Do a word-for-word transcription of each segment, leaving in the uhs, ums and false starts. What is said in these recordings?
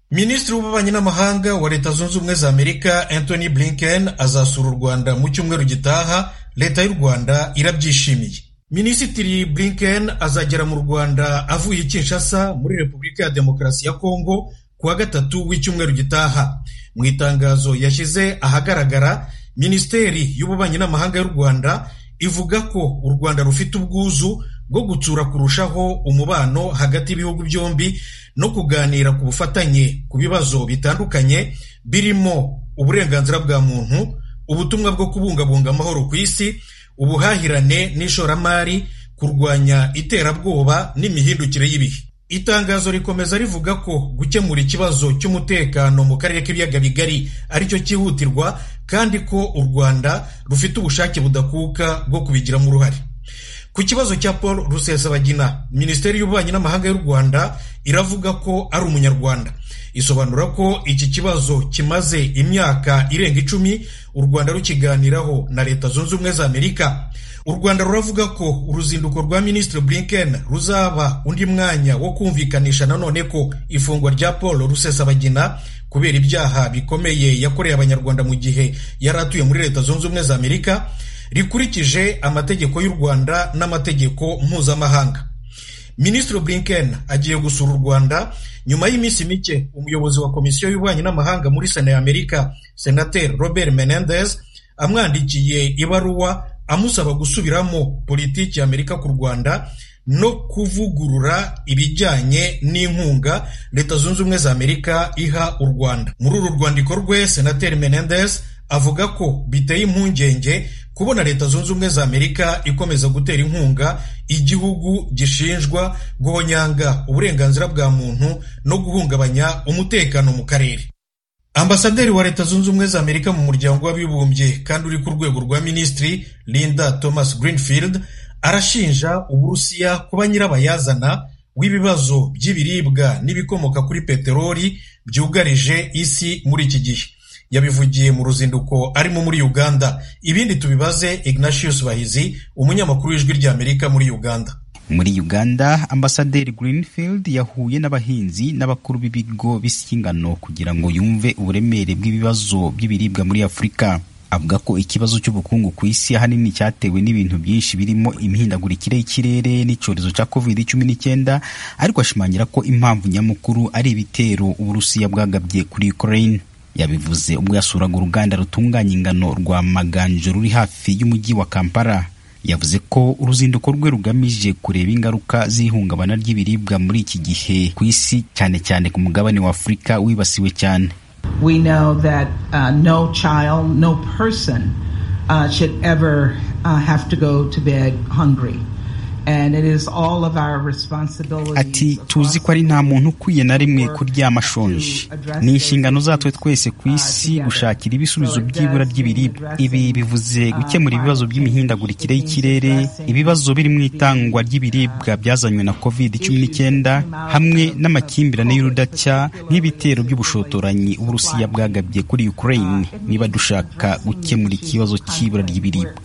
Minisitiri w'ububanyi n'amahanga wa Leta Zunze Ubumwe za Amerika Anthony Blinken azasura u Rwanda mu cyumweru gitaha. Leta y'u Rwanda irabyishimiye. Minisitiri Blinken azagera mu Rwanda avuye Kinshasa muri Repubulika ya Demokarasi ya Kongo kuwa gatatu w'icyumweru gitaha. Mu itangazo yashyize ahagaragara, Minisiteri y'ububanyi n'amahanga y'u Rwanda ivuga ko u Rwanda rufite ubwuzu bwo gutsura kurushaho umubano hagati y'ibihugu byombi no kuganira ku bufatanye ku bibazo bitandukanye birimo uburenganzira bwa muntu, ubutumwa bwo kubungabunga amahoro ku isi, ubuhahirane n'ishoramari, kurwanya iterabwoba n'imihindukire y'ibihe. Itangazo rikomeza rivuga ko gukemura ikibazo cy'umutekano mu karere k'ibiyaga bigari aricyo cyihutirwa kandi ko u Rwanda rufite ubushake budakuka bwo kubigiramo uruhare. Ku kibazo cya Paul Rusesabagina, Minisiteri y'ububanyi n'amahanga y'u Rwanda iravuga ko ari umunyarwanda. Isobanura ko iki kibazo kimaze imyaka irenga icumi u Rwanda rukiganiraho na Leta Zunze Ubumwe za Amerika. U Rwanda ruravuga ko uruzinduko rwa Minisitiri Blinken ruzaba undi mwanya wo kumvikanisha nanone ko ifungwa rya Paul Rusesabagina kubera ibyaha bikomeye yakoreye abanyarwanda mu gihe yari atuye muri Leta Zunze Ubumwe za Amerika rikurikije amategeko y'u Rwanda n'amategeko mpuzamahanga. Minisitiri Blinken agiye gusura u Rwanda nyuma y'iminsi mike umuyobozi wa Komisiyo y'ububanyi n'amahanga muri Sena ya Amerika, Senateri Robert Menendez, amwandikiye ibaruwa amusaba gusubiramo politiki ya Amerika ku Rwanda no kuvugurura ibijyanye n'inkunga Leta Zunze Ubumwe za Amerika iha u Rwanda. Muri uru rwandiko rwe, Senateri Menendez avuga ko biteye impungenge kubona Leta Zunze Ubumwe za Amerika ikomeza gutera inkunga igihugu gishinjwa guhonyanga uburenganzira bwa muntu no guhungabanya umutekano mu karere. Ambasaderi wa Leta Zunze Ubumwe za Amerika mu muryango w'abibumbye kandi uri ku rwego rwa minisitiri, Linda Thomas Greenfield, arashinja Uburusiya kuba nyirabayazana w'ibibazo by'ibiribwa n'ibikomoka kuri peteroli byugarije isi muri iki gihe. Yabivugiye mu ruzinduko arimo muri Uganda. Ibindi tubibaze Ignatius Bahizi, umunyamakuru w'ijwi rya Amerika muri Uganda. Muri Uganda, Ambasaderi Greenfield yahuye n'abahinzi n'abakuru b'ibigo by'ingano kugira ngo yumve uburemere bw'ibibazo by'ibiribwa muri Afurika. Avuga ko ikibazo cy'ubukungu ku isi ahanini cyatewe n'ibintu byinshi birimo imihindagurikire y'ikirere n'icyorezo cya covid cumi n'icyenda, ariko ashimangira ko impamvu nyamukuru ari ibitero Uburusiya bwagabye kuri Ukraine. Yabivuze ubwo yasuraga uruganda rutunganya ingano rwa Maganjo ruri hafi y'umujyi wa Kampala. Yavuze ko uruzinduko rwe rugamije kureba ingaruka z'ihungabana ry'ibiribwa muri iki gihe ku isi, cyane cyane ku mugabane wa Afurika wibasiwe cyane. We know that uh, no child, no person uh, should ever uh, have to go to bed hungry. And it is all of our responsibilities. Ati tuzi ko ari nta muntu ukwiye na rimwe kuryama ashonje. Ni inshingano zatwe twese ku isi gushakira ibisubizo by'ibura ry'ibiribwa. Ibi bivuze gukemura ibibazo by'imihindagurikire y'ikirere, ibibazo biri mu itangwa ry'ibiribwa byazanywe na covid cumi n'icyenda, hamwe n'amakimbirane y'urudacya n'ibitero by'ubushotoranyi Uburusiya bwagabye kuri Ukraine. Niba dushaka gukemura ikibazo cy'ibura ry'ibiribwa,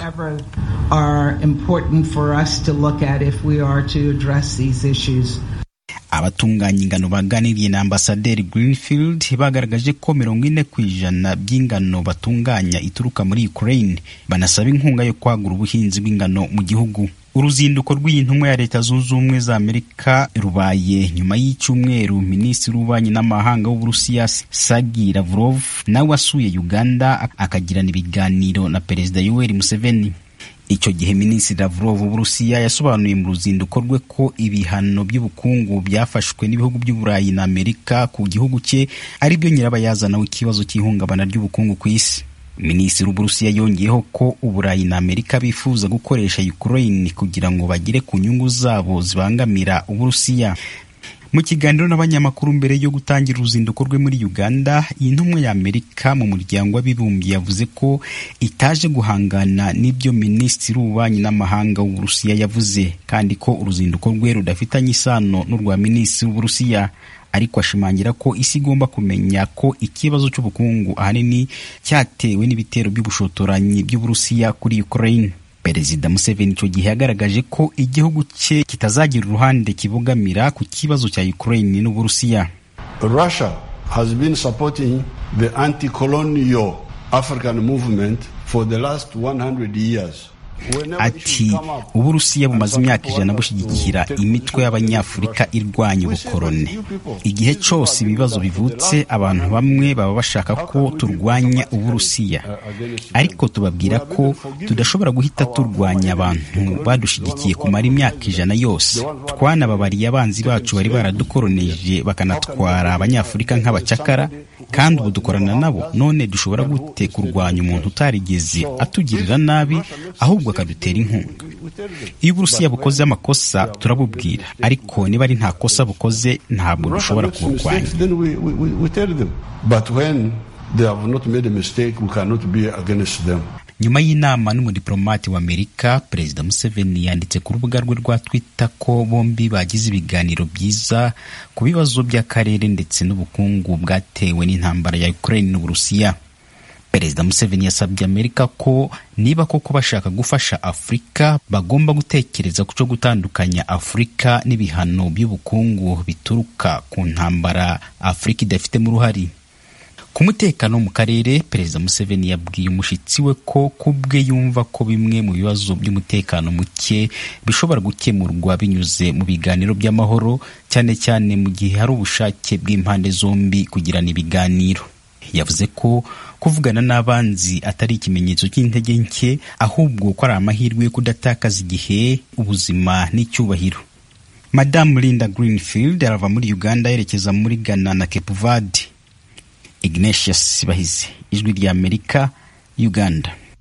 if we are to address these issues. Abatunganya ingano baganiriye na Ambasaderi Greenfield bagaragaje ko mirongo ine ku ijana by'ingano batunganya ituruka muri Ukraine, banasaba inkunga yo kwagura ubuhinzi bw'ingano mu gihugu. Uruzinduko rw'intumwa ya Leta Zunze Ubumwe za Amerika rubaye nyuma y'icyumweru Minisitiri w'ububanyi n'amahanga w'Uburusiya Sergei Lavrov nawe wasuye Uganda akagirana ibiganiro na Perezida Yoweri Museveni. Icyo gihe Minisitiri Lavrov w'Uburusiya yasobanuye mu ruzinduko rwe ko ibihano by'ubukungu byafashwe n'ibihugu by'Uburayi na Amerika ku gihugu cye ari byo nyirabayazana w'ikibazo cy'ihungabana ry'ubukungu ku isi. Minisitiri w'Uburusiya yongeyeho ko Uburayi na Amerika bifuza gukoresha Ukraine kugira ngo bagire ku nyungu zabo zibangamira Uburusiya. Mu kiganiro n'abanyamakuru mbere yo gutangira uruzinduko rwe muri Uganda, intumwa ya Amerika mu muryango w'abibumbye yavuze ko itaje guhangana n'ibyo Minisitiri w'ububanyi n'amahanga w'Uburusiya yavuze, kandi ko uruzinduko rwe rudafitanye isano n'urwa Minisitiri w'Uburusiya. Ariko ashimangira ko isi igomba kumenya ko ikibazo cy'ubukungu ahanini cyatewe n'ibitero by'ubushotoranyi by'Uburusiya kuri Ukraine. Perezida Museveni icyo gihe yagaragaje ko igihugu cye kitazagira uruhande kibogamira ku kibazo cya Ukraine n'Uburusiya. Russia has been supporting the anti-colonial African movement for the last one hundred years. Ati Uburusiya bumaze imyaka ijana bushyigikira imitwe y'abanyafurika irwanya ubukoroni. Igihe cyose ibibazo bivutse abantu bamwe baba bashaka ko turwanya Uburusiya, ariko tubabwira ko tudashobora guhita turwanya abantu badushyigikiye kumara imyaka ijana yose. Twanababariye abanzi bacu bari baradukoroneje bakanatwara abanyafurika nk'abacakara, kandi ubu dukorana nabo. None dushobora gute kurwanya umuntu utarigeze atugirira nabi ahubwo akadutera inkunga? Iyo Uburusiya bukoze amakosa turabubwira, ariko niba ari nta kosa bukoze ntabwo dushobora kuburwanya. But when they have not made a mistake, we cannot be against them. Nyuma y'inama n'umudiplomati wa Amerika, Perezida Museveni yanditse ku rubuga rwe rwa Twitter ko bombi bagize ibiganiro byiza ku bibazo by'akarere ndetse n'ubukungu bwatewe n'intambara ya Ukraine n'Uburusiya. Perezida Museveni yasabye Amerika ko niba koko bashaka gufasha Afrika bagomba gutekereza ku cyo gutandukanya Afrika n'ibihano by'ubukungu bituruka ku ntambara Afrika idafitemo uruhare. Ku mutekano mu karere, Perezida Museveni yabwiye umushitsi we ko kubwe yumva ko bimwe mu bibazo by'umutekano muke bishobora gukemurwa binyuze mu biganiro by'amahoro, cyane cyane mu gihe hari ubushake bw'impande zombi kugirana ibiganiro. Yavuze ko kuvugana n'abanzi atari ikimenyetso cy'intege nke, ahubwo ko ari amahirwe yo kudatakaza igihe, ubuzima n'icyubahiro. Madame Linda Greenfield arava muri Uganda yerekeza muri Ghana na Cape Verde. Ignatius Bahizi, Ijwi ry'Amerika, Uganda.